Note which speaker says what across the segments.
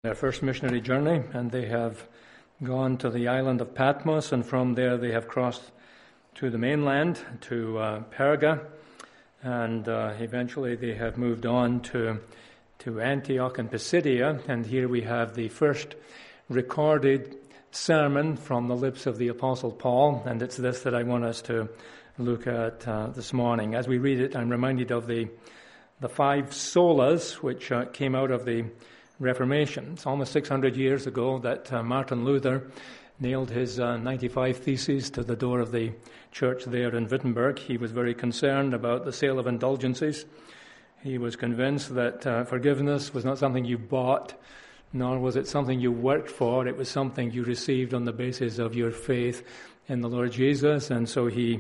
Speaker 1: Their first missionary journey, and they have gone to the island of Patmos, and from there they have crossed to the mainland, to Perga, and eventually they have moved on to Antioch and Pisidia, and here we have the first recorded sermon from the lips of the Apostle Paul, and it's this that I want us to look at this morning. As we read it, I'm reminded of the five solas which came out of the Reformation. It's almost 600 years ago that Martin Luther nailed his 95 Theses to the door of the church there in Wittenberg. He was very concerned about the sale of indulgences. He was convinced that forgiveness was not something you bought, nor was it something you worked for. It was something you received on the basis of your faith in the Lord Jesus. And so he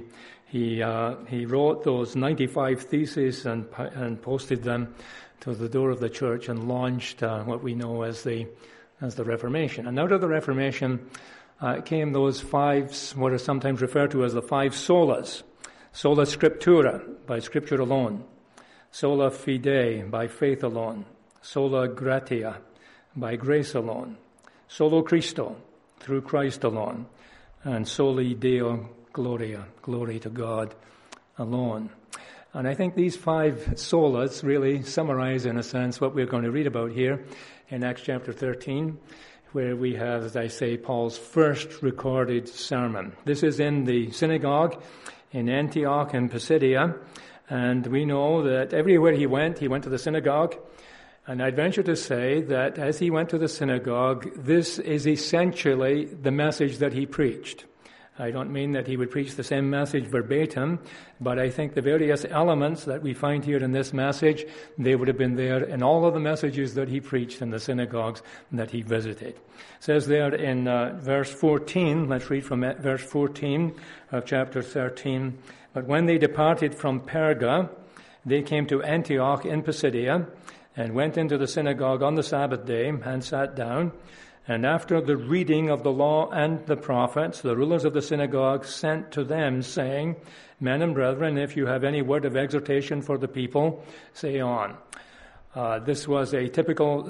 Speaker 1: wrote those 95 Theses and posted them to the door of the church and launched what we know as the Reformation. And out of the Reformation came those five, what are sometimes referred to as the five solas. Sola Scriptura, by Scripture alone. Sola Fide, by faith alone. Sola Gratia, by grace alone. Solo Christo, through Christ alone. And Soli Deo Gloria, glory to God alone. And I think these five solas really summarize, in a sense, what we're going to read about here in Acts chapter 13, where we have, as I say, Paul's first recorded sermon. This is in the synagogue in Antioch and Pisidia, and we know that everywhere he went to the synagogue. And I'd venture to say that as he went to the synagogue, this is essentially the message that he preached. I don't mean that he would preach the same message verbatim, but I think the various elements that we find here in this message, they would have been there in all of the messages that he preached in the synagogues that he visited. It says there in verse 14, let's read from verse 14 of chapter 13, "But when they departed from Perga, they came to Antioch in Pisidia, and went into the synagogue on the Sabbath day, and sat down. And after the reading of the law and the prophets, the rulers of the synagogue sent to them, saying, 'Men and brethren, if you have any word of exhortation for the people, say on.'" This was a typical,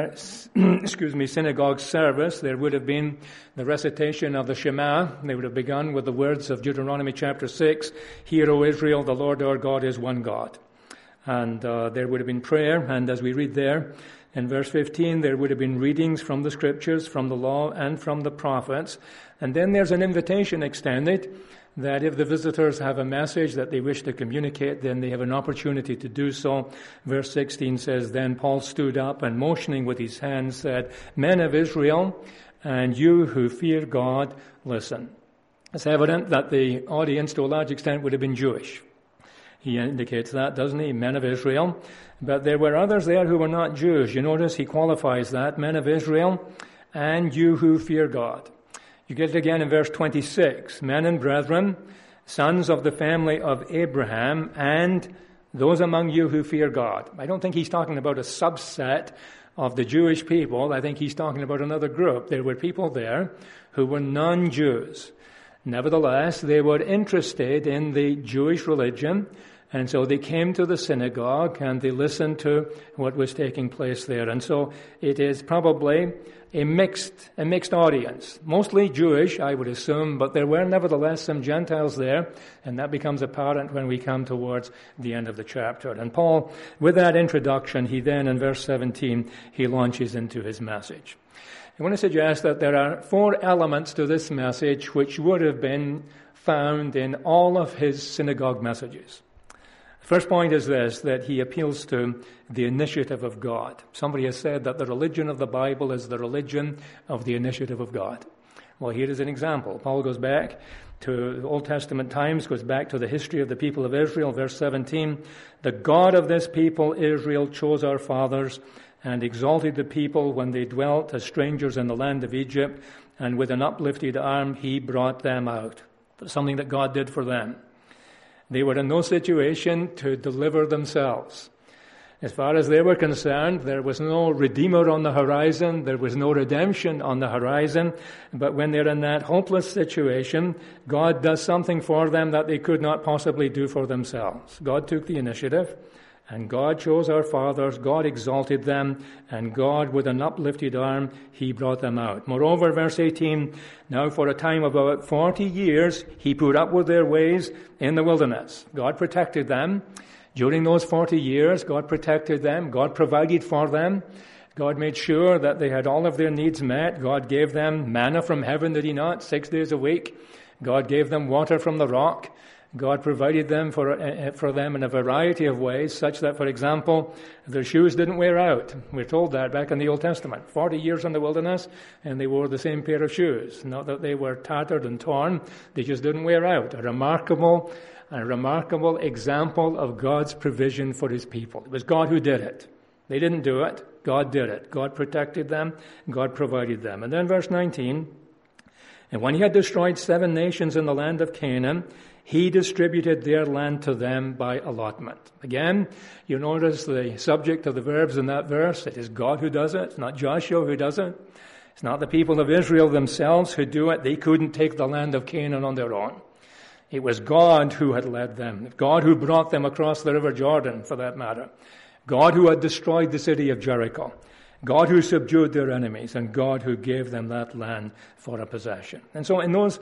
Speaker 1: synagogue service. There would have been the recitation of the Shema. They would have begun with the words of Deuteronomy chapter 6, "Hear, O Israel, the Lord our God is one God." And there would have been prayer, and as we read there, in verse 15, there would have been readings from the Scriptures, from the law, and from the prophets. And then there's an invitation extended that if the visitors have a message that they wish to communicate, then they have an opportunity to do so. Verse 16 says, "Then Paul stood up and motioning with his hand said, 'Men of Israel, and you who fear God, listen.'" It's evident that the audience, to a large extent, would have been Jewish. He indicates that, doesn't he? Men of Israel. But there were others there who were not Jews. You notice he qualifies that. "Men of Israel, and you who fear God." You get it again in verse 26. "Men and brethren, sons of the family of Abraham, and those among you who fear God." I don't think he's talking about a subset of the Jewish people. I think he's talking about another group. There were people there who were non-Jews. Nevertheless, they were interested in the Jewish religion, and so they came to the synagogue and they listened to what was taking place there. And so it is probably a mixed audience. Mostly Jewish, I would assume, but there were nevertheless some Gentiles there, and that becomes apparent when we come towards the end of the chapter. And Paul, with that introduction, he then, in verse 17, he launches into his message. I want to suggest that there are four elements to this message which would have been found in all of his synagogue messages. The first point is this, that he appeals to the initiative of God. Somebody has said that the religion of the Bible is the religion of the initiative of God. Well, here is an example. Paul goes back to the Old Testament times, goes back to the history of the people of Israel. Verse 17, "The God of this people, Israel, chose our fathers and exalted the people when they dwelt as strangers in the land of Egypt, and with an uplifted arm he brought them out." That's something that God did for them. They were in no situation to deliver themselves. As far as they were concerned, there was no Redeemer on the horizon, there was no redemption on the horizon, but when they're in that hopeless situation, God does something for them that they could not possibly do for themselves. God took the initiative, And God chose our fathers, God exalted them, and God with an uplifted arm, he brought them out. Moreover, verse 18, now for a time of about 40 years, he put up with their ways in the wilderness. God protected them. During those 40 years, God protected them. God provided for them. God made sure that they had all of their needs met. God gave them manna from heaven, did he not? 6 days a week. God gave them water from the rock. God provided them for them in a variety of ways, such that, for example, their shoes didn't wear out. We're told that back in the Old Testament. 40 years in the wilderness, and they wore the same pair of shoes. Not that they were tattered and torn, they just didn't wear out. A remarkable example of God's provision for his people. It was God who did it. They didn't do it. God did it. God protected them. God provided them. And then verse 19, and when he had destroyed 7 nations in the land of Canaan, he distributed their land to them by allotment. Again, you notice the subject of the verbs in that verse. It is God who does it. It's not Joshua who does it. It's not the people of Israel themselves who do it. They couldn't take the land of Canaan on their own. It was God who had led them. God who brought them across the river Jordan, for that matter. God who had destroyed the city of Jericho. God who subdued their enemies, and God who gave them that land for a possession. And so in those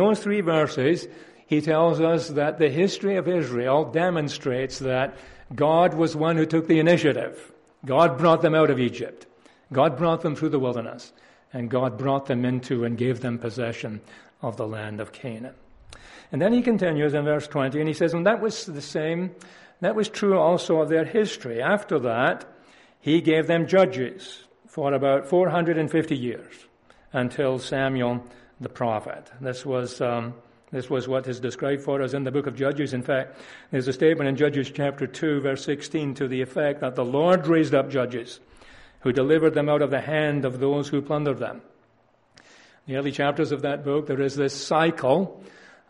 Speaker 1: 3 verses, he tells us that the history of Israel demonstrates that God was one who took the initiative. God brought them out of Egypt. God brought them through the wilderness. And God brought them into and gave them possession of the land of Canaan. And then he continues in verse 20, and he says, and that was the same, that was true also of their history. After that, he gave them judges for about 450 years until Samuel the prophet. This was what is described for us in the book of Judges. In fact, there's a statement in Judges chapter 2, verse 16, to the effect that the Lord raised up judges who delivered them out of the hand of those who plundered them. In the early chapters of that book, there is this cycle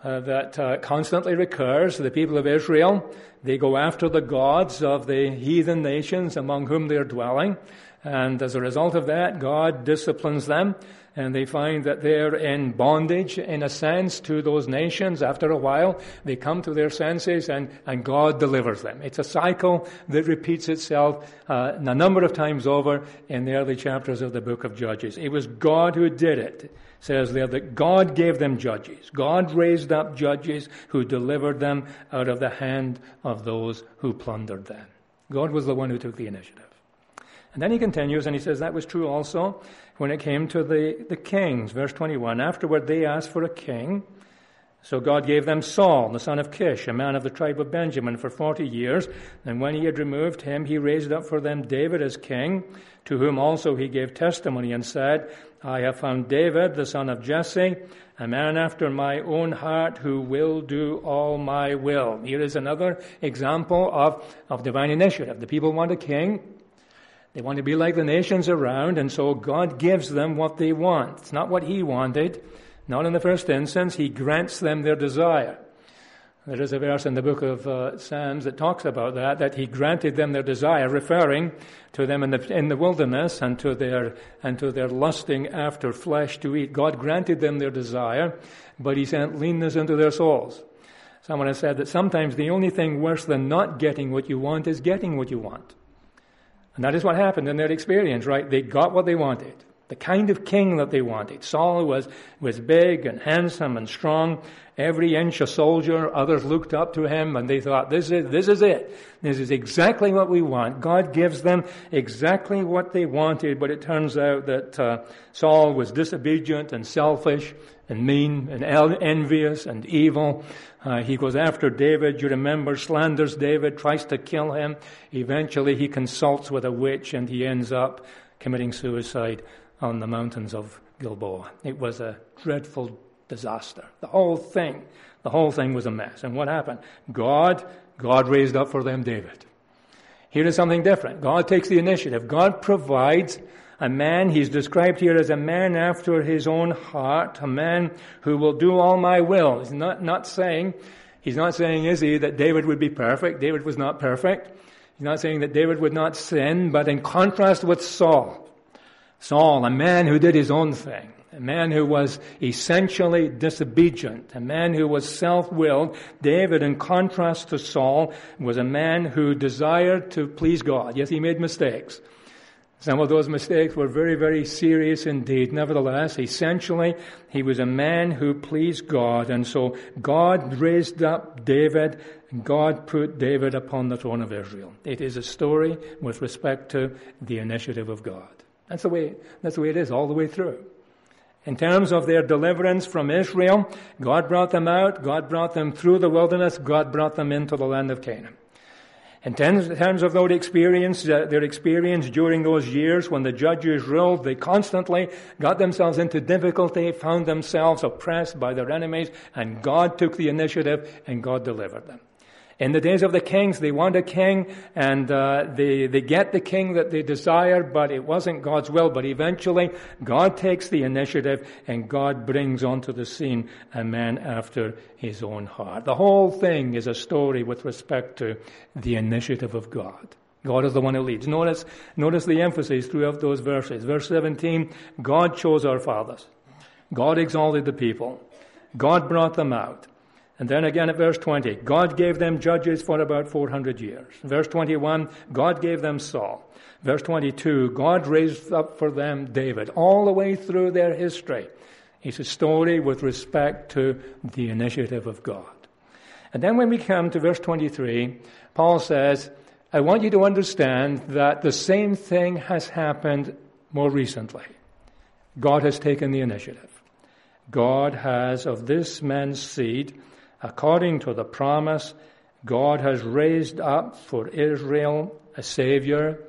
Speaker 1: that constantly recurs. The people of Israel, they go after the gods of the heathen nations among whom they are dwelling. And as a result of that, God disciplines them, and they find that they're in bondage, in a sense, to those nations. After a while, they come to their senses, and God delivers them. It's a cycle that repeats itself a number of times over in the early chapters of the book of Judges. It was God who did it. It says there that God gave them judges. God raised up judges who delivered them out of the hand of those who plundered them. God was the one who took the initiative. And then he continues, and he says that was true also when it came to the kings. Verse 21, afterward they asked for a king. So God gave them Saul, the son of Kish, a man of the tribe of Benjamin, for 40 years. And when he had removed him, he raised up for them David as king, to whom also he gave testimony and said, I have found David, the son of Jesse, a man after my own heart, who will do all my will. Here is another example of divine initiative. The people want a king. They want to be like the nations around, and so God gives them what they want. It's not what he wanted. Not in the first instance. He grants them their desire. There is a verse in the book of Psalms that talks about that he granted them their desire, referring to them in the wilderness and to their lusting after flesh to eat. God granted them their desire, but he sent leanness into their souls. Someone has said that sometimes the only thing worse than not getting what you want is getting what you want. And that is what happened in their experience, right? They got what they wanted. The kind of king that they wanted. Saul was big and handsome and strong, every inch a soldier. Others looked up to him and they thought, this is it. This is exactly what we want. God gives them exactly what they wanted, but it turns out that Saul was disobedient and selfish and mean and envious and evil. He goes after David, you remember, slanders David, tries to kill him. Eventually he consults with a witch and he ends up committing suicide on the mountains of Gilboa. It was a dreadful disaster. The whole thing was a mess. And what happened? God raised up for them David. Here is something different. God takes the initiative. God provides a man. He's described here as a man after his own heart, a man who will do all my will. He's not saying, is he, that David would be perfect. David was not perfect. He's not saying that David would not sin, but in contrast with Saul, Saul, a man who did his own thing, a man who was essentially disobedient, a man who was self-willed. David, in contrast to Saul, was a man who desired to please God. Yes, he made mistakes. Some of those mistakes were very, very serious indeed. Nevertheless, essentially, he was a man who pleased God. And so God raised up David, and God put David upon the throne of Israel. It is a story with respect to the initiative of God. That's the way it is all the way through. In terms of their deliverance from Israel, God brought them out, God brought them through the wilderness, God brought them into the land of Canaan. In terms of their experience during those years when the judges ruled, they constantly got themselves into difficulty, found themselves oppressed by their enemies, and God took the initiative and God delivered them. In the days of the kings, they want a king, and they get the king that they desire, but it wasn't God's will. But eventually, God takes the initiative, and God brings onto the scene a man after his own heart. The whole thing is a story with respect to the initiative of God. God is the one who leads. Notice the emphasis throughout those verses. Verse 17, God chose our fathers. God exalted the people. God brought them out. And then again at verse 20, God gave them judges for about 400 years. Verse 21, God gave them Saul. Verse 22, God raised up for them David. All the way through their history, it's a story with respect to the initiative of God. And then when we come to verse 23, Paul says, I want you to understand that the same thing has happened more recently. God has taken the initiative. God has, of this man's seed, according to the promise, God has raised up for Israel a Savior,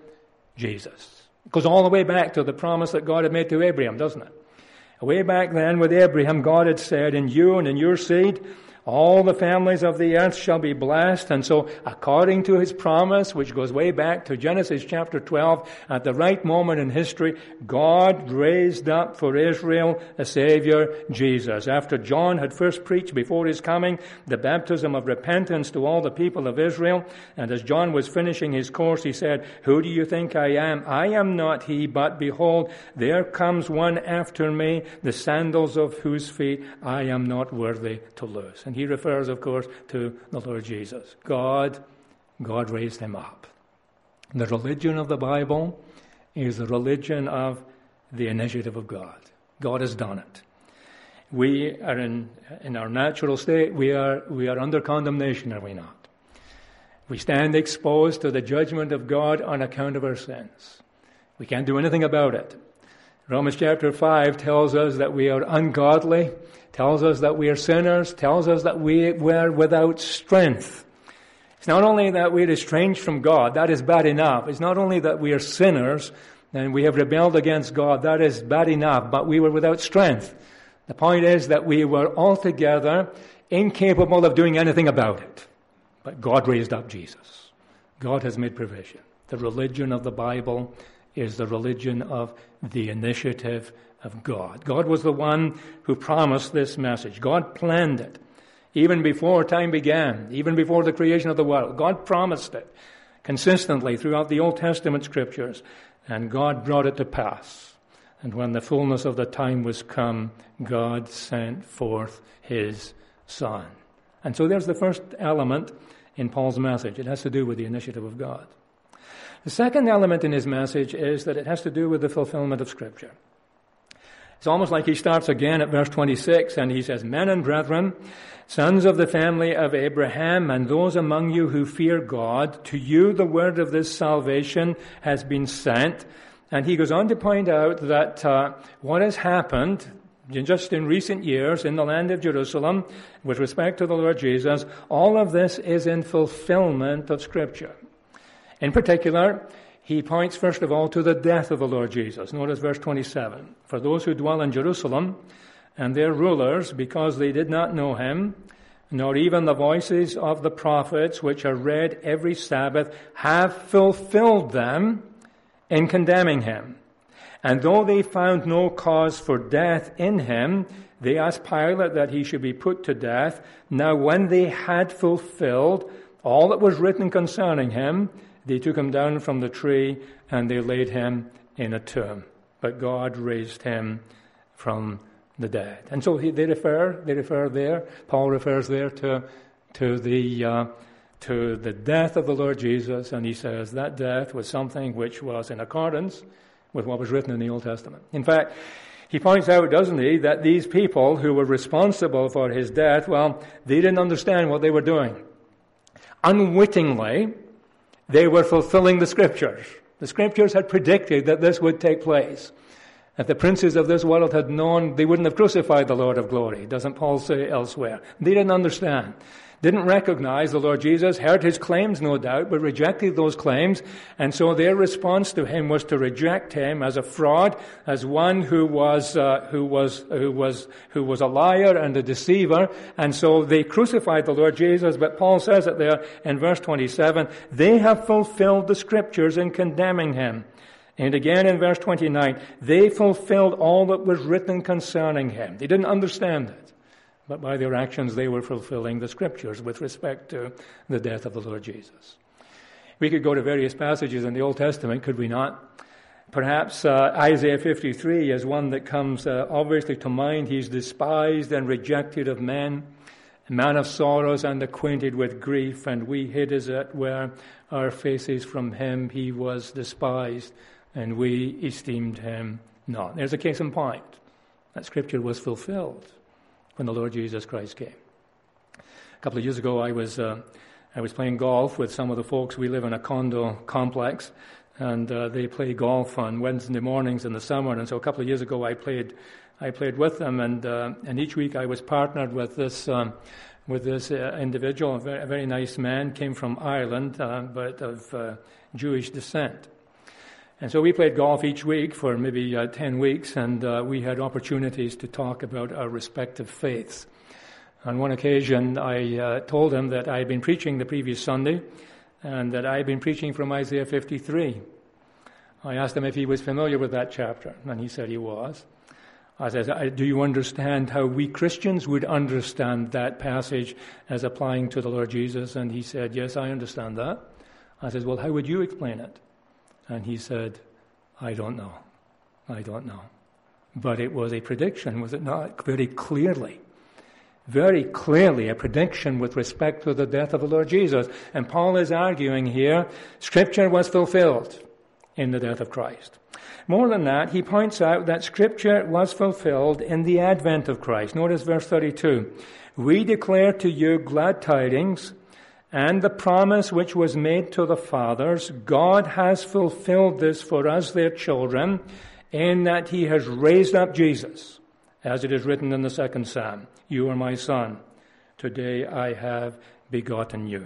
Speaker 1: Jesus. It goes all the way back to the promise that God had made to Abraham, doesn't it? Way back then with Abraham, God had said, in you and in your seed, all the families of the earth shall be blessed. And so, according to his promise, which goes way back to Genesis chapter 12, at the right moment in history, God raised up for Israel a Savior, Jesus. After John had first preached before his coming the baptism of repentance to all the people of Israel, and as John was finishing his course, he said, who do you think I am? I am not he, but behold, there comes one after me, the sandals of whose feet I am not worthy to loose. And he refers, of course, to the Lord Jesus. God raised him up. The religion of the Bible is the religion of the initiative of God. God has done it. We are in our natural state, we are under condemnation, are we not? We stand exposed to the judgment of God on account of our sins. We can't do anything about it. Romans chapter 5 tells us that we are ungodly, tells us that we are sinners, tells us that we were without strength. It's not only that we are estranged from God, that is bad enough. It's not only that we are sinners and we have rebelled against God, that is bad enough, but we were without strength. The point is that we were altogether incapable of doing anything about it. But God raised up Jesus. God has made provision. The religion of the Bible is the religion of the initiative of God. God was the one who promised this message. God planned it. Even before time began, even before the creation of the world, God promised it consistently throughout the Old Testament scriptures, and God brought it to pass. And when the fullness of the time was come, God sent forth his Son. And so there's the first element in Paul's message. It has to do with the initiative of God. The second element in his message is that it has to do with the fulfillment of Scripture. It's almost like he starts again at verse 26 and he says, Men and brethren, sons of the family of Abraham, and those among you who fear God, to you the word of this salvation has been sent. And he goes on to point out that what has happened just in recent years in the land of Jerusalem with respect to the Lord Jesus, all of this is in fulfillment of Scripture. In particular, he points first of all to the death of the Lord Jesus. Notice verse 27. For those who dwell in Jerusalem and their rulers, because they did not know him, nor even the voices of the prophets, which are read every Sabbath, have fulfilled them in condemning him. And though they found no cause for death in him, they asked Pilate that he should be put to death. Now when they had fulfilled all that was written concerning him, they took him down from the tree and they laid him in a tomb. but God raised him from the dead. And so they refer there, Paul refers there to the death of the Lord Jesus, and he says that death was something which was in accordance with what was written in the Old Testament. In fact, he points out, doesn't he, that these people who were responsible for his death, well, they didn't understand what they were doing. Unwittingly, they were fulfilling the Scriptures. The Scriptures had predicted that this would take place. If the princes of this world had known, they wouldn't have crucified the Lord of glory, doesn't Paul say elsewhere. They didn't understand, didn't recognize the Lord Jesus, heard his claims, no doubt, but rejected those claims, and so their response to him was to reject him as a fraud, as one who was a liar and a deceiver, and so they crucified the Lord Jesus. But Paul says it there in verse 27, they have fulfilled the Scriptures in condemning him. And again in verse 29, they fulfilled all that was written concerning him. They didn't understand it, but by their actions they were fulfilling the Scriptures with respect to the death of the Lord Jesus. We could go to various passages in the Old Testament, could we not? Perhaps Isaiah 53 is one that comes obviously to mind. He's despised and rejected of men, a man of sorrows and acquainted with grief, and we hid, as it were, our faces from him. He was despised, and we esteemed him not. There's a case in point. That Scripture was fulfilled when the Lord Jesus Christ came. A couple of years ago, I was playing golf with some of the folks. We live in a condo complex, and they play golf on Wednesday mornings in the summer. And so a couple of years ago, I played with them, and each week I was partnered with this individual, a very nice man, came from Ireland, but of Jewish descent. And so we played golf each week for maybe 10 weeks, and we had opportunities to talk about our respective faiths. On one occasion, I told him that I had been preaching the previous Sunday, and that I had been preaching from Isaiah 53. I asked him if he was familiar with that chapter, and he said he was. I said, do you understand how we Christians would understand that passage as applying to the Lord Jesus? And he said, yes, I understand that. I said, well, how would you explain it? And he said, I don't know. But it was a prediction, was it not? Very clearly a prediction with respect to the death of the Lord Jesus. And Paul is arguing here, Scripture was fulfilled in the death of Christ. More than that, he points out that Scripture was fulfilled in the advent of Christ. Notice verse 32. We declare to you glad tidings, and the promise which was made to the fathers, God has fulfilled this for us, their children, in that he has raised up Jesus, as it is written in the second Psalm. You are my son. Today I have begotten you.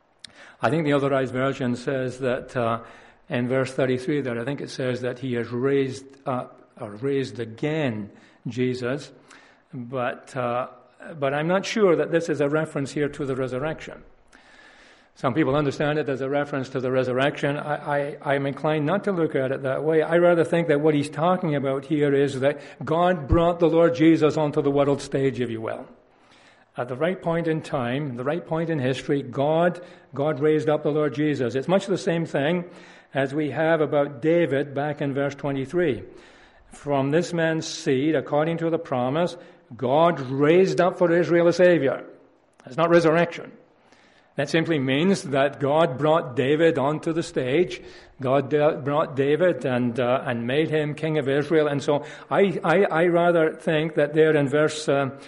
Speaker 1: I think the Authorized Version says that in verse 33 there, I think it says that he has raised up, or raised again, Jesus. But I'm not sure that this is a reference here to the resurrection. Some people understand it as a reference to the resurrection. I'm inclined not to look at it that way. I rather think that what he's talking about here is that God brought the Lord Jesus onto the world stage, if you will. At the right point in time, the right point in history, God raised up the Lord Jesus. It's much the same thing as we have about David back in verse 23. From this man's seed, according to the promise, God raised up for Israel a Savior. That's not resurrection. That simply means that God brought David onto the stage. God brought David and made him king of Israel. And so I rather think that there in verse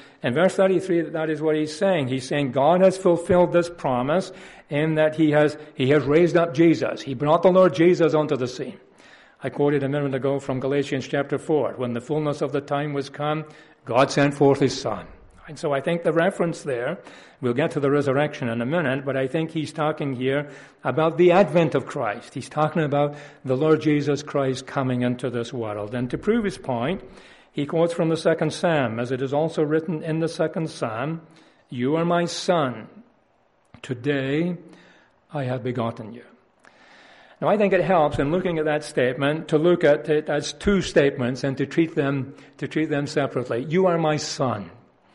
Speaker 1: 33, that is what he's saying. He's saying God has fulfilled this promise in that he has raised up Jesus. He brought the Lord Jesus onto the scene. I quoted a minute ago from Galatians chapter 4. When the fullness of the time was come, God sent forth his Son. And so I think the reference there, we'll get to the resurrection in a minute, but I think he's talking here about the advent of Christ. He's talking about the Lord Jesus Christ coming into this world. And to prove his point, he quotes from the second Psalm, as it is also written in the second Psalm, you are my son. Today I have begotten you. Now I think it helps in looking at that statement to look at it as two statements and to treat them separately. You are my son.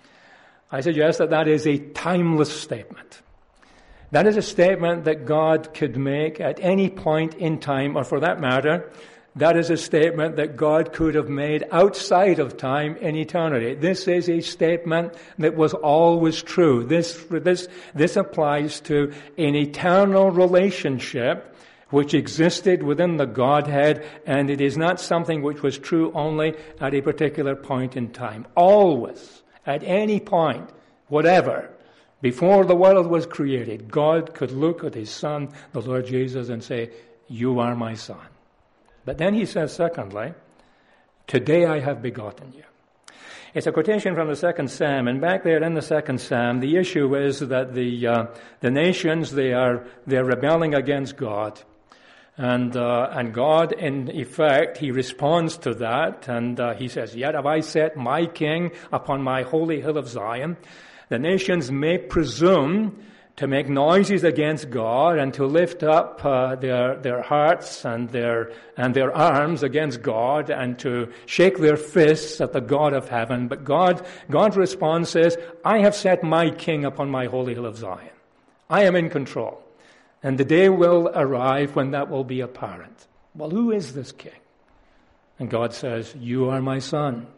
Speaker 1: I suggest that is a timeless statement. That is a statement that God could make at any point in time, or for that matter, That is a statement that God could have made outside of time in eternity. This is a statement that was always true. This applies to an eternal relationship which existed within the Godhead, and it is not something which was true only at a particular point in time. Always, at any point, whatever, before the world was created, God could look at his Son, the Lord Jesus, and say, "You are my Son." But then he says, secondly, "Today I have begotten you." It's a quotation from the second Psalm, and back there in the second Psalm, the issue is that the nations, they're rebelling against God. And God, in effect, he responds to that, and he says, "Yet have I set my king upon my holy hill of Zion." The nations may presume to make noises against God and to lift up their hearts and their arms against God and to shake their fists at the God of heaven. But God's response is, "I have set my king upon my holy hill of Zion. I am in control. And the day will arrive when that will be apparent." Well, who is this king? And God says, "You are my Son.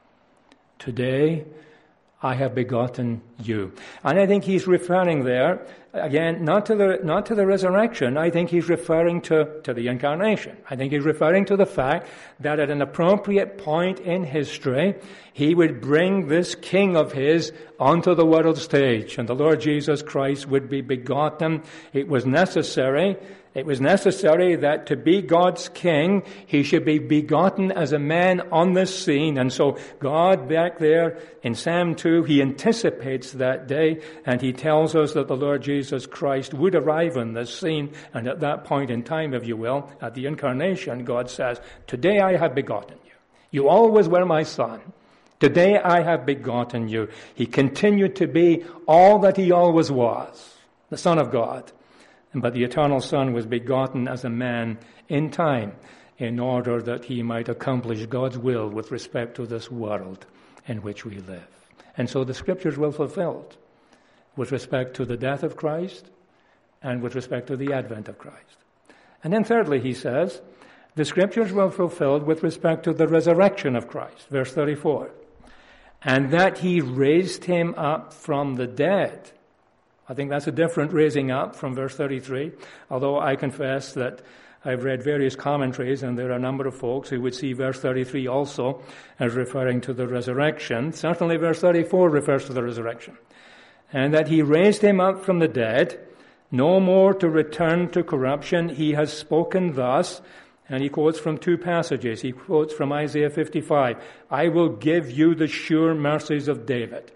Speaker 1: Today I have begotten you." And I think he's referring there, again, not to the resurrection. I think he's referring to the incarnation. I think he's referring to the fact that at an appropriate point in history, he would bring this king of his onto the world stage, and the Lord Jesus Christ would be begotten. It was necessary that to be God's king, he should be begotten as a man on this scene. And so God, back there in Psalm 2, he anticipates that day, and he tells us that the Lord Jesus Christ would arrive on this scene. And at that point in time, if you will, at the incarnation, God says, "Today I have begotten you. You always were my Son. Today I have begotten you." He continued to be all that he always was, the Son of God. But the eternal Son was begotten as a man in time in order that he might accomplish God's will with respect to this world in which we live. And so the Scriptures were fulfilled with respect to the death of Christ and with respect to the advent of Christ. And then thirdly, he says, the Scriptures were fulfilled with respect to the resurrection of Christ. Verse 34. "And that he raised him up from the dead." I think that's a different raising up from verse 33, although I confess that I've read various commentaries and there are a number of folks who would see verse 33 also as referring to the resurrection. Certainly verse 34 refers to the resurrection. "And that he raised him up from the dead, no more to return to corruption. He has spoken thus," and he quotes from two passages. He quotes from Isaiah 55, "I will give you the sure mercies of David."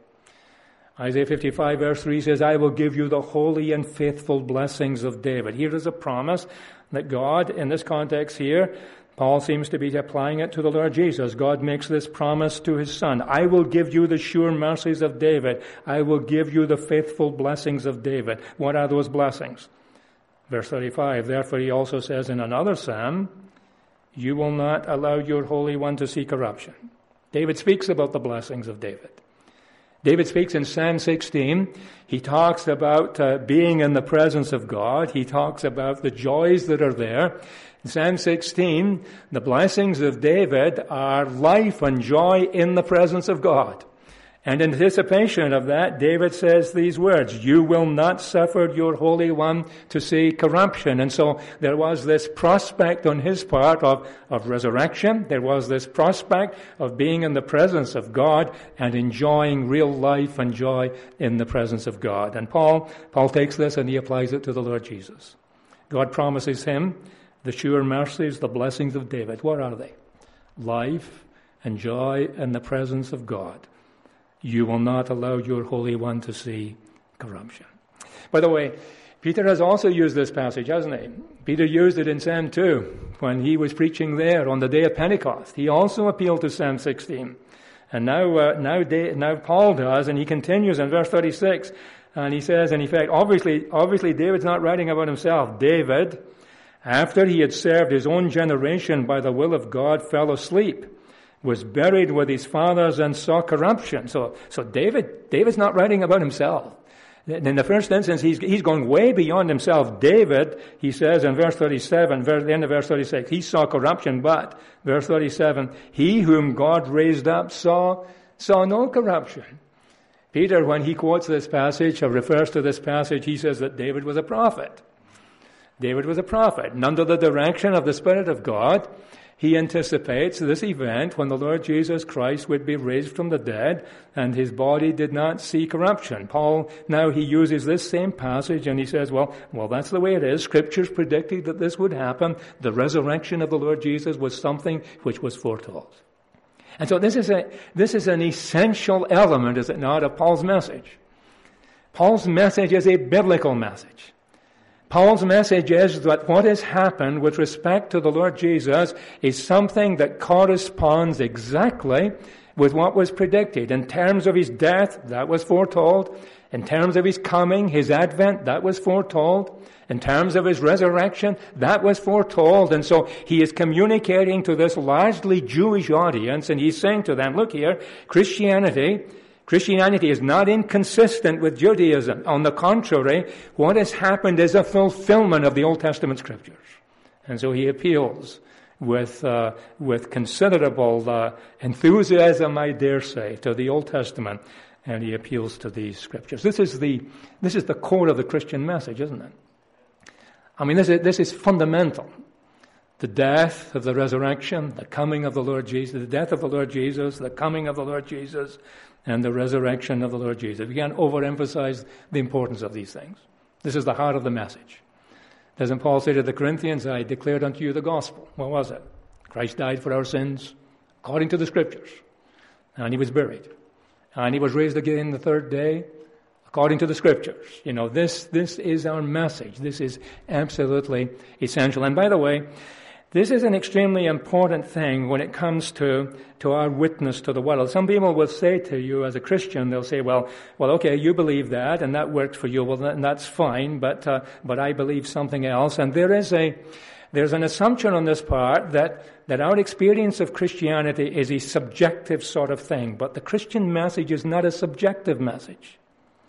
Speaker 1: Isaiah 55 verse 3 says, "I will give you the holy and faithful blessings of David." Here is a promise that God, in this context here, Paul seems to be applying it to the Lord Jesus. God makes this promise to his Son. "I will give you the sure mercies of David. I will give you the faithful blessings of David." What are those blessings? Verse 35, "Therefore he also says in another psalm, you will not allow your Holy One to see corruption." David speaks about the blessings of David. David speaks in Psalm 16. He talks about being in the presence of God. He talks about the joys that are there. In Psalm 16, the blessings of David are life and joy in the presence of God. And in anticipation of that, David says these words, "You will not suffer your Holy One to see corruption." And so there was this prospect on his part of resurrection. There was this prospect of being in the presence of God and enjoying real life and joy in the presence of God. And Paul takes this and he applies it to the Lord Jesus. God promises him the sure mercies, the blessings of David. What are they? Life and joy in the presence of God. You will not allow your Holy One to see corruption. By the way, Peter has also used this passage, hasn't he? Peter used it in Psalm 2 when he was preaching there on the day of Pentecost. He also appealed to Psalm 16. And now Paul does, and he continues in verse 36, and he says, in effect, obviously David's not writing about himself. David, after he had served his own generation by the will of God, fell asleep, was buried with his fathers, and saw corruption. So David's not writing about himself. In the first instance, he's going way beyond himself. David, he says in verse 37, the end of verse 36, he saw corruption, but, verse 37, he whom God raised up saw no corruption. Peter, when he quotes this passage or refers to this passage, he says that David was a prophet. David was a prophet, and under the direction of the Spirit of God, he anticipates this event when the Lord Jesus Christ would be raised from the dead and his body did not see corruption. Paul, now he uses this same passage and he says, well, that's the way it is. Scriptures predicted that this would happen. The resurrection of the Lord Jesus was something which was foretold. And so this is an essential element, is it not, of Paul's message. Paul's message is a biblical message. Paul's message is that what has happened with respect to the Lord Jesus is something that corresponds exactly with what was predicted. In terms of his death, that was foretold. In terms of his coming, his advent, that was foretold. In terms of his resurrection, that was foretold. And so he is communicating to this largely Jewish audience, and he's saying to them, look here, Christianity is not inconsistent with Judaism. On the contrary, what has happened is a fulfillment of the Old Testament Scriptures. And so he appeals with considerable enthusiasm, I dare say, to the Old Testament, and he appeals to these Scriptures. This is the core of the Christian message, isn't it? I mean, this is fundamental. The death of the resurrection, the coming of the Lord Jesus, the death of the Lord Jesus, the coming of the Lord Jesus, and the resurrection of the Lord Jesus. We can't overemphasize the importance of these things. This is the heart of the message. Doesn't Paul say to the Corinthians, I declared unto you the gospel? What was it? Christ died for our sins, according to the Scriptures. And he was buried. And he was raised again the third day, according to the Scriptures. You know, this is our message. This is absolutely essential. And by the way, this is an extremely important thing when it comes to our witness to the world. Some people will say to you as a Christian, they'll say, well, okay, you believe that, and that worked for you. Well, that's fine, but I believe something else. And there's an assumption on this part that our experience of Christianity is a subjective sort of thing. But the Christian message is not a subjective message.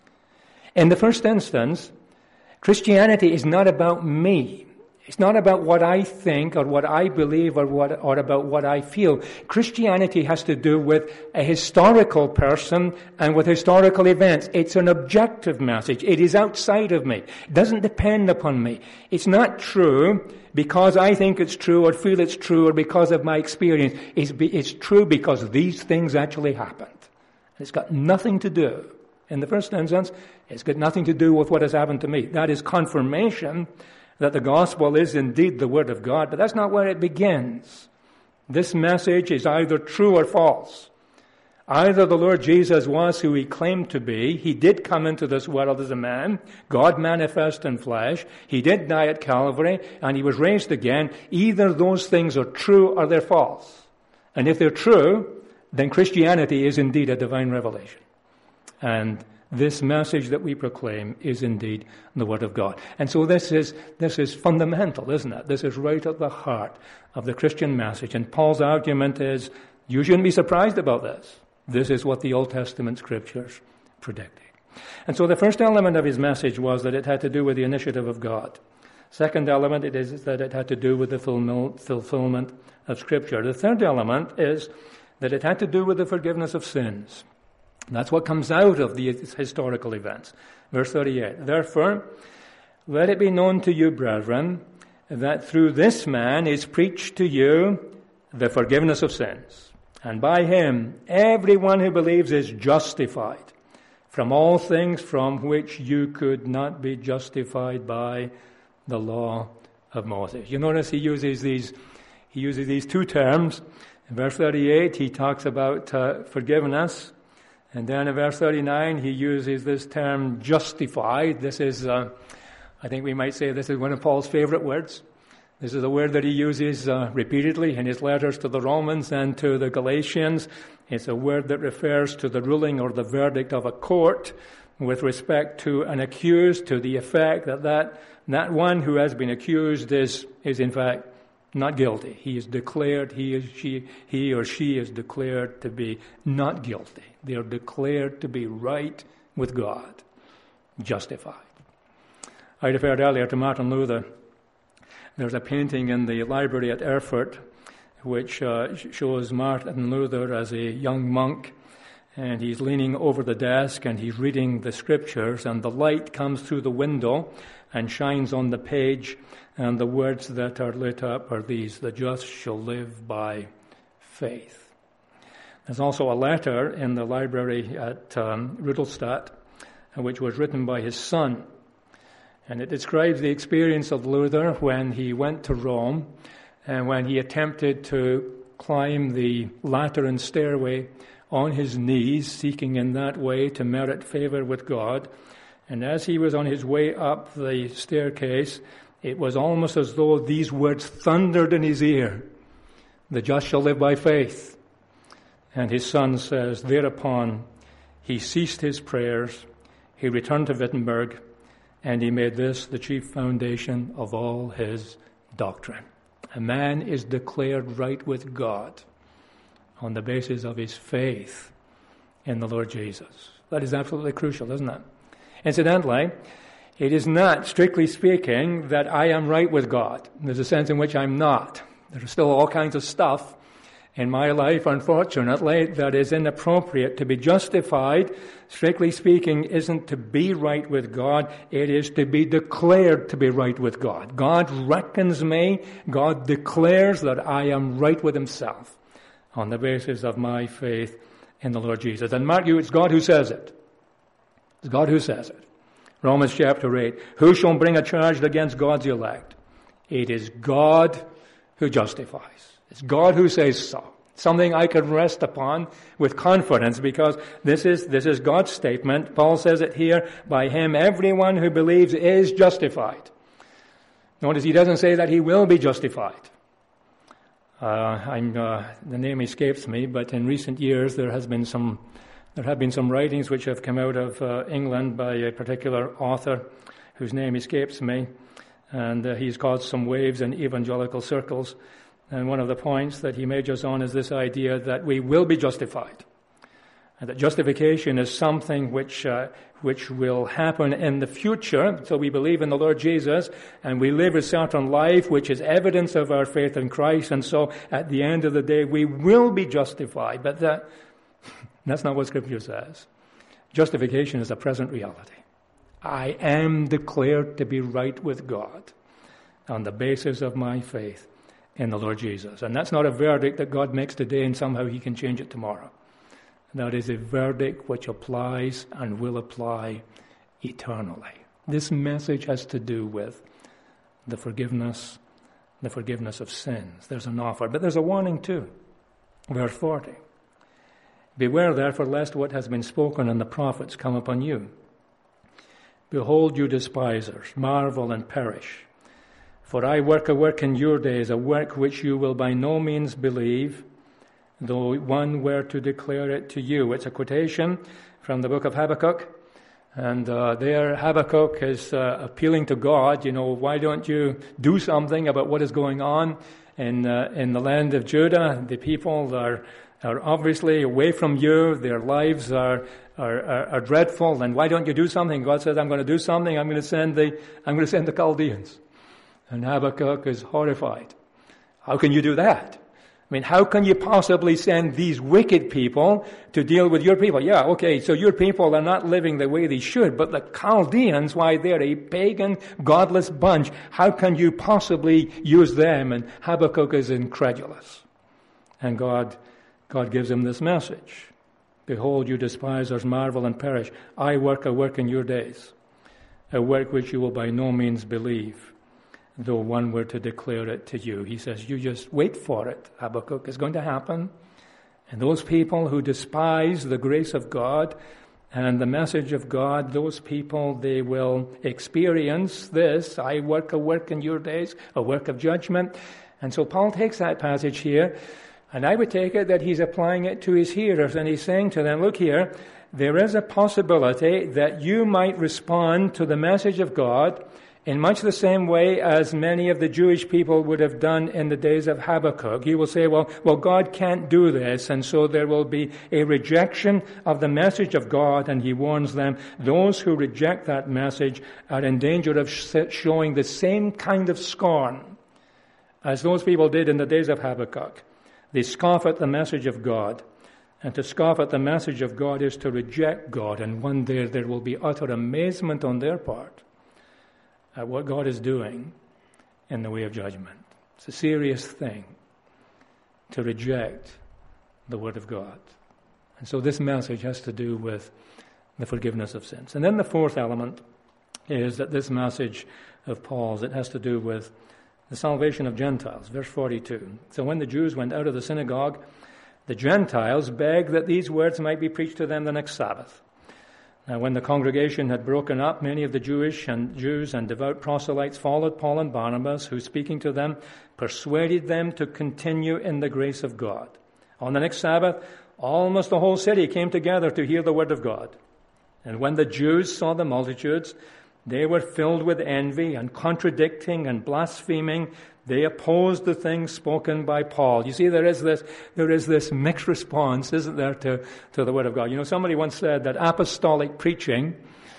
Speaker 1: In the first instance, Christianity is not about me. It's not about what I think or what I believe or about what I feel. Christianity has to do with a historical person and with historical events. It's an objective message. It is outside of me. It doesn't depend upon me. It's not true because I think it's true or feel it's true or because of my experience. It's true because these things actually happened. It's got nothing to do, in the first instance, it's got nothing to do with what has happened to me. That is confirmation that the gospel is indeed the Word of God, but that's not where it begins. This message is either true or false. Either the Lord Jesus was who he claimed to be. He did come into this world as a man, God manifest in flesh. He did die at Calvary, and he was raised again. Either those things are true or they're false. And if they're true, then Christianity is indeed a divine revelation. And this message that we proclaim is indeed the Word of God. And so this is fundamental, isn't it? This is right at the heart of the Christian message. And Paul's argument is, you shouldn't be surprised about this. This is what the Old Testament Scriptures predicted. And so the first element of his message was that it had to do with the initiative of God. Second element is that it had to do with the fulfillment of Scripture. The third element is that it had to do with the forgiveness of sins. That's what comes out of these historical events. Verse 38, therefore, let it be known to you, brethren, that through this man is preached to you the forgiveness of sins. And by him, everyone who believes is justified from all things from which you could not be justified by the law of Moses. You notice he uses these two terms. In verse 38, he talks about forgiveness. And then in verse 39, he uses this term justified. This is, I think we might say this is one of Paul's favorite words. This is a word that he uses repeatedly in his letters to the Romans and to the Galatians. It's a word that refers to the ruling or the verdict of a court with respect to an accused, to the effect that one who has been accused is in fact not guilty. He is declared, he or she is declared to be not guilty. They are declared to be right with God justified. I referred earlier to Martin Luther. There's a painting in the library at Erfurt which shows Martin Luther as a young monk, and he's leaning over the desk and he's reading the scriptures, and the light comes through the window and shines on the page, and the words that are lit up are these: the just shall live by faith. There's also a letter in the library at Rudolstadt, which was written by his son, and it describes the experience of Luther when he went to Rome and when he attempted to climb the Lateran stairway on his knees, seeking in that way to merit favor with God. And as he was on his way up the staircase, it was almost as though these words thundered in his ear: the just shall live by faith. And his son says, thereupon he ceased his prayers, he returned to Wittenberg, and he made this the chief foundation of all his doctrine. A man is declared right with God on the basis of his faith in the Lord Jesus. That is absolutely crucial, isn't it? Incidentally, it is not, strictly speaking, that I am right with God. There's a sense in which I'm not. There's still all kinds of stuff in my life, unfortunately, that is inappropriate. To be justified, strictly speaking, isn't to be right with God. It is to be declared to be right with God. God reckons me. God declares that I am right with himself on the basis of my faith in the Lord Jesus. And mark you, it's God who says it. It's God who says it. Romans chapter 8. Who shall bring a charge against God's elect? It is God who justifies. It's God who says so. Something I can rest upon with confidence, because this is God's statement. Paul says it here: by him everyone who believes is justified. Notice he doesn't say that he will be justified. The name escapes me, but in recent years there have been some writings which have come out of England by a particular author whose name escapes me, and he's caused some waves in evangelical circles. And one of the points that he majors on is this idea that we will be justified, and that justification is something which will happen in the future. So we believe in the Lord Jesus, and we live a certain life which is evidence of our faith in Christ. And so at the end of the day, we will be justified. But that's not what Scripture says. Justification is a present reality. I am declared to be right with God on the basis of my faith in the Lord Jesus. And that's not a verdict that God makes today and somehow he can change it tomorrow. That is a verdict which applies and will apply eternally. This message has to do with the forgiveness of sins. There's an offer, but there's a warning too. Verse 40. Beware therefore lest what has been spoken in the prophets come upon you. Behold, you despisers, marvel and perish. For I work a work in your days, a work which you will by no means believe, though one were to declare it to you. It's a quotation from the book of Habakkuk. And there Habakkuk is appealing to God, why don't you do something about what is going on in the land of Judah? The people are obviously away from you. Their lives are dreadful. And why don't you do something? God says, I'm going to do something. I'm going to send the Chaldeans. And Habakkuk is horrified. How can you do that? I mean, how can you possibly send these wicked people to deal with your people? Yeah, okay, so your people are not living the way they should, but the Chaldeans, why, they're a pagan, godless bunch. How can you possibly use them? And Habakkuk is incredulous. And God gives him this message. Behold, you despisers, marvel and perish. I work a work in your days, a work which you will by no means believe, though one were to declare it to you. He says, you just wait for it, Habakkuk. It's going to happen. And those people who despise the grace of God and the message of God, those people, they will experience this. I work a work in your days, a work of judgment. And so Paul takes that passage here, and I would take it that he's applying it to his hearers, and he's saying to them, look here, there is a possibility that you might respond to the message of God in much the same way as many of the Jewish people would have done in the days of Habakkuk. He will say, well, God can't do this, and so there will be a rejection of the message of God, and he warns them, those who reject that message are in danger of showing the same kind of scorn as those people did in the days of Habakkuk. They scoff at the message of God. And to scoff at the message of God is to reject God. And one day there will be utter amazement on their part at what God is doing in the way of judgment. It's a serious thing to reject the Word of God. And so this message has to do with the forgiveness of sins. And then the fourth element is that this message of Paul's, it has to do with the salvation of Gentiles. Verse 42. So when the Jews went out of the synagogue, the Gentiles begged that these words might be preached to them the next Sabbath. Now, when the congregation had broken up, many of the Jews and devout proselytes followed Paul and Barnabas, who, speaking to them, persuaded them to continue in the grace of God. On the next Sabbath, almost the whole city came together to hear the word of God. And when the Jews saw the multitudes, they were filled with envy, and contradicting and blaspheming, they opposed the things spoken by Paul. You see, there is this mixed response, isn't there, to the Word of God. You know, somebody once said that apostolic preaching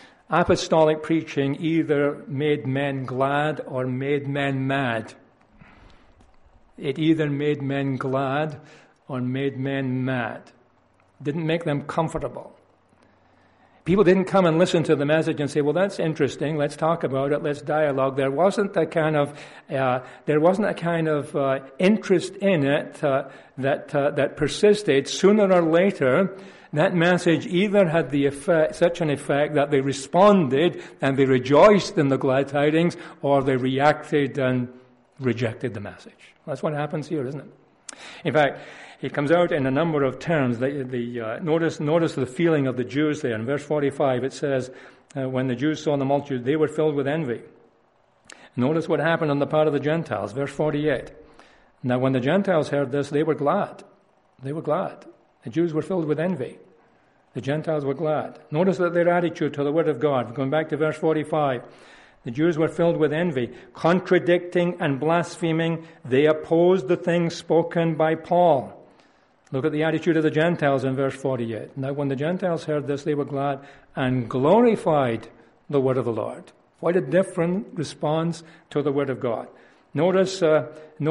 Speaker 1: either made men glad or made men mad. It either made men glad or made men mad. Didn't make them comfortable. People didn't come and listen to the message and say, well, that's interesting, let's talk about it, let's dialogue. There wasn't a kind of interest in it that persisted. Sooner or later, that message either had such an effect that they responded and they rejoiced in the glad tidings, or they reacted and rejected the message. That's what happens here, isn't it? In fact, it comes out in a number of terms. Notice the feeling of the Jews there. In verse 45, it says, when the Jews saw the multitude, they were filled with envy. Notice what happened on the part of the Gentiles. Verse 48. Now, when the Gentiles heard this, they were glad. They were glad. The Jews were filled with envy. The Gentiles were glad. Notice that their attitude to the Word of God. Going back to verse 45. The Jews were filled with envy, contradicting and blaspheming. They opposed the things spoken by Paul. Look at the attitude of the Gentiles in verse 48. Now, when the Gentiles heard this, they were glad and glorified the word of the Lord. Quite a different response to the word of God. Notice how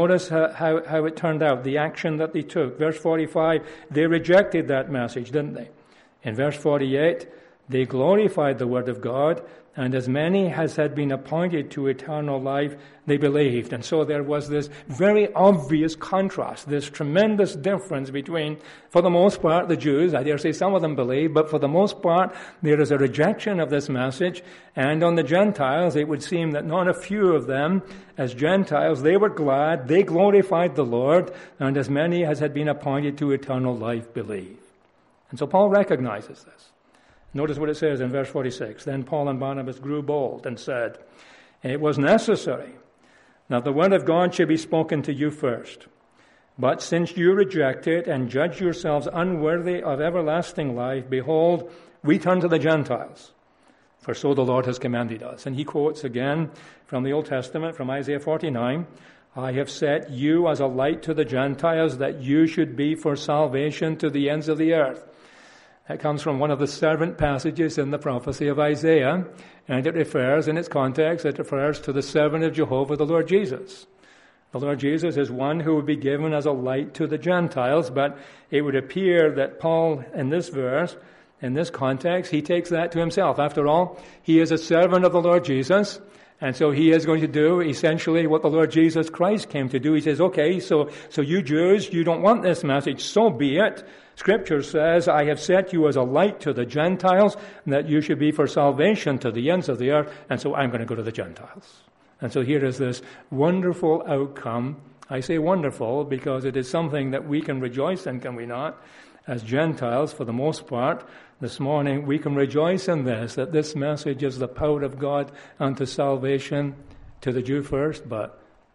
Speaker 1: it turned out, the action that they took. Verse 45, they rejected that message, didn't they? In verse 48, they glorified the word of God, and as many as had been appointed to eternal life, they believed. And so there was this very obvious contrast, this tremendous difference between, for the most part, the Jews. I dare say some of them believed, but for the most part, there is a rejection of this message. And on the Gentiles, it would seem that not a few of them, as Gentiles, they were glad, they glorified the Lord, and as many as had been appointed to eternal life believed. And so Paul recognizes this. Notice what it says in verse 46. Then Paul and Barnabas grew bold and said, it was necessary that the word of God should be spoken to you first. But since you reject it and judge yourselves unworthy of everlasting life, behold, we turn to the Gentiles. For so the Lord has commanded us. And he quotes again from the Old Testament, from Isaiah 49. I have set you as a light to the Gentiles, that you should be for salvation to the ends of the earth. That comes from one of the servant passages in the prophecy of Isaiah, and it refers, in its context, it refers to the servant of Jehovah, the Lord Jesus. The Lord Jesus is one who would be given as a light to the Gentiles, but it would appear that Paul, in this verse, in this context, he takes that to himself. After all, he is a servant of the Lord Jesus, and so he is going to do essentially what the Lord Jesus Christ came to do. He says, okay, so you Jews, you don't want this message, so be it. Scripture says, I have set you as a light to the Gentiles, and that you should be for salvation to the ends of the earth, and so I'm going to go to the Gentiles. And so here is this wonderful outcome. I say wonderful because it is something that we can rejoice in, can we not? As Gentiles, for the most part, this morning, we can rejoice in this, that this message is the power of God unto salvation to the Jew first, but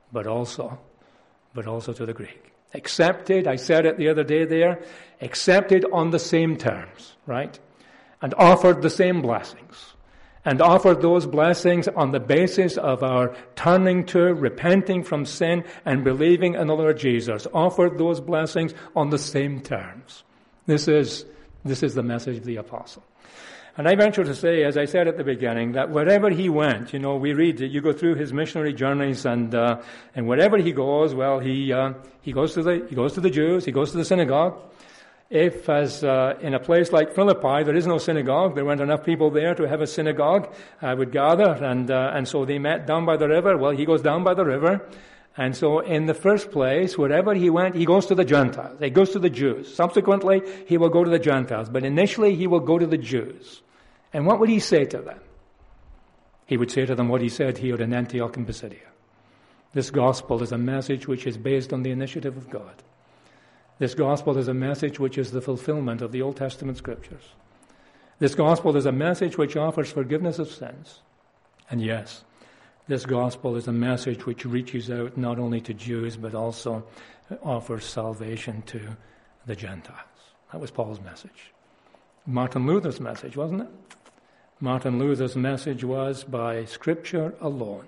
Speaker 1: also to the Greek. Accepted, I said it the other day there, accepted on the same terms, right? And offered the same blessings. and offered those blessings on the basis of our turning to, repenting from sin, and believing in the Lord Jesus. Offered those blessings on the same terms. This is the message of the apostle. And I venture to say, as I said at the beginning, that wherever he went, we read that you go through his missionary journeys, and wherever he goes, well, he goes to the Jews, he goes to the synagogue. If, as in a place like Philippi, there is no synagogue, there weren't enough people there to have a synagogue, I would gather, and so they met down by the river. Well, he goes down by the river, and so in the first place, wherever he went, he goes to the Gentiles. He goes to the Jews. Subsequently, he will go to the Gentiles, but initially he will go to the Jews. And what would he say to them? He would say to them what he said here in Antioch and Pisidia. This gospel is a message which is based on the initiative of God. This gospel is a message which is the fulfillment of the Old Testament scriptures. This gospel is a message which offers forgiveness of sins. And yes, this gospel is a message which reaches out not only to Jews, but also offers salvation to the Gentiles. That was Paul's message. Martin Luther's message, wasn't it? Martin Luther's message was by Scripture alone,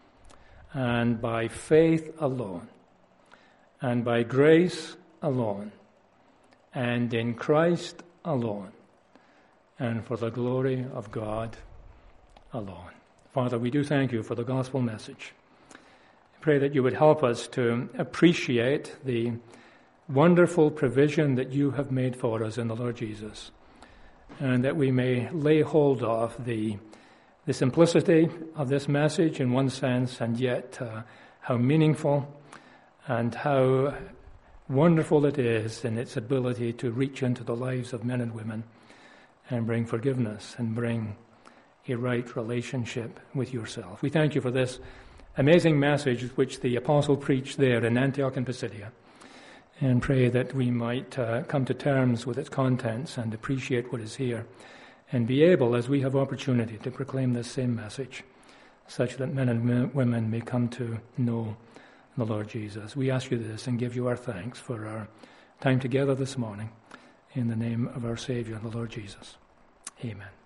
Speaker 1: and by faith alone, and by grace alone, and in Christ alone, and for the glory of God alone. Father, we do thank you for the gospel message. I pray that you would help us to appreciate the wonderful provision that you have made for us in the Lord Jesus, and that we may lay hold of the simplicity of this message in one sense, and yet how meaningful and how wonderful it is in its ability to reach into the lives of men and women and bring forgiveness and bring a right relationship with yourself. We thank you for this amazing message which the apostle preached there in Antioch and Pisidia, and pray that we might come to terms with its contents and appreciate what is here, and be able, as we have opportunity, to proclaim this same message, such that men and women may come to know the Lord Jesus. We ask you this and give you our thanks for our time together this morning. In the name of our Savior, the Lord Jesus. Amen.